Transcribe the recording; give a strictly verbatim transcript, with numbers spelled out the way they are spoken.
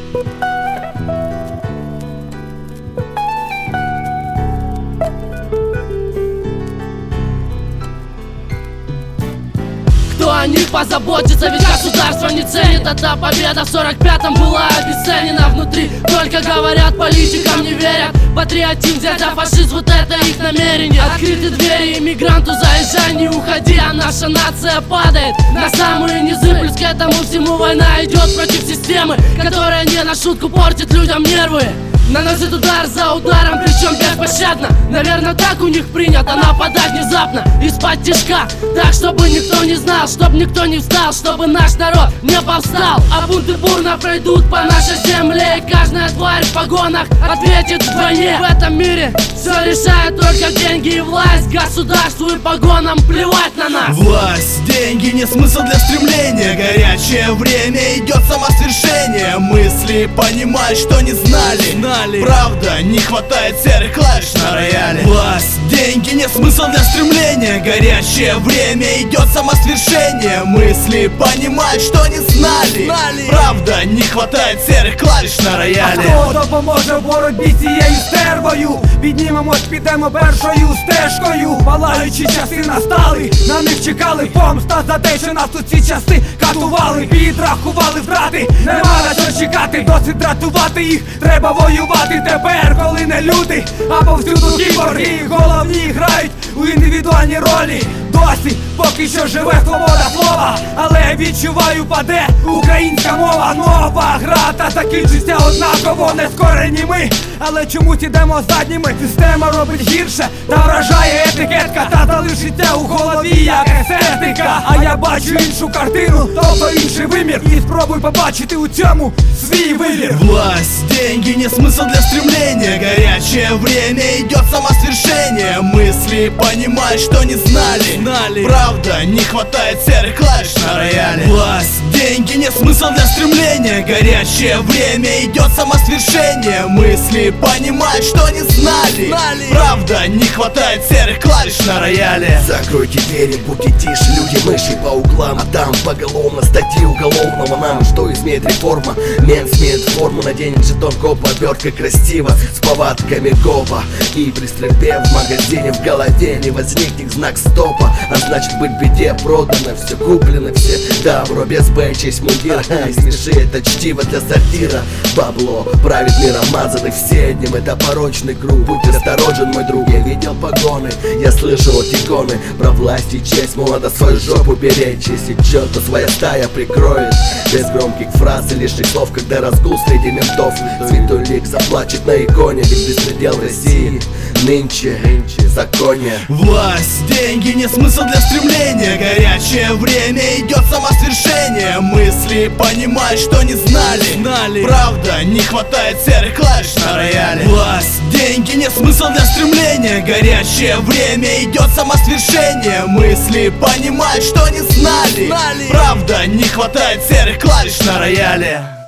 Кто о них позаботится, ведь государство не ценит. Эта победа в сорок пятом была обесценена. Внутри только говорят, политикам не верят. Патриотизм взять, а фашизм, вот это их намерение. Открыты двери иммигранту, заезжай, не уходи. А наша нация падает на самые низы. Плюс к этому всему война идет против системы, которая не на шутку портит людям нервы. Наносит удар за ударом, причем беспощадно. Наверное, так у них принято нападать внезапно из-под тишка. Так, чтобы никто не знал, чтобы никто не встал, чтобы наш народ не повстал. А бунты бурно пройдут по нашей земле, и каждая тварь в погонах ответит вдвойне. В этом мире все решает только деньги и власть. Государству и погонам плевать на нас. Власть, деньги, не смысл для стремления. Горячее время, идет самосвершение. Мысли понимать, что не знали. Правда, не хватает серых клавиш на рояле. Власть, деньги, не смысл для стремления. Горячее время, идет самосвершение. Мысли понимать, что не знали. Правда, не хватает серих клавиш на рояле. А хто допоможе в боротьбі з цією стервою? Піднімемось, підемо першою стежкою. Палаючі часи настали, на них чекали помста за те, що нас у ці часи катували, підрахували втрати. Нема на що чекати, досить дратувати їх, треба воювати тепер, коли не люди, а повсюду кіборги. Головні грають у індивідуальні ролі. Досі поки що живе свобода слова, але відчуваю, паде українська мова. Нова гра, та закінчиться однаково, не скорені ми, але чомусь ідемо задніми. Система робить гірше, та вражає етикетка, та залишиться у голові як естетика. А я бачу іншу картину, тобто інший вимір, і спробуй побачити у цьому свій вибір. Власть, деньги, не смысл для стремления. Горячее время, идет самосвершение. Мысли понимать, что не знали. Правда, не хватает серых клавиш на рояле. Власть, деньги, не смысл для стремления. Горячее время, идет самосвершение. Мысли понимать, что не знали. Правда, не хватает серых клавиш на рояле. Закройте двери, будьте тише, люди мыши по углам. А там поголовно статьи уголовного нам. Что изменит реформа? Мент сменит форму, наденет жетон копа, обертка красиво, с повадками копа. И при стрельбе в магазине в голове не возникнет знак стопа. А значит быть в беде, продано все, куплено все. Добро без Б, честь мундира. Не смеши, это чтиво для сортира. Бабло правит миром, мазаны все одним. Это порочный круг, будь осторожен, мой друг. Я видел погоны, я слышал от иконы про власть и честь. Мол, надо свою жопу беречь, если чё, то своя стая прикроет. Без громких фраз и лишних слов, когда разгул среди ментов. Святой лик заплачет на иконе, ведь беспредел в России нынче, нынче законе. Власть, деньги, не смысл для стремления. Горячее время, идет самосвершение. Мысли понимать, что не знали. Правда, не хватает серых клавиш на рояле. Власть, деньги, не смысл для стремления. Горячее время, идет самосвершение. Мысли понимать, что не знали. Правда, не хватает серых клавиш на рояле.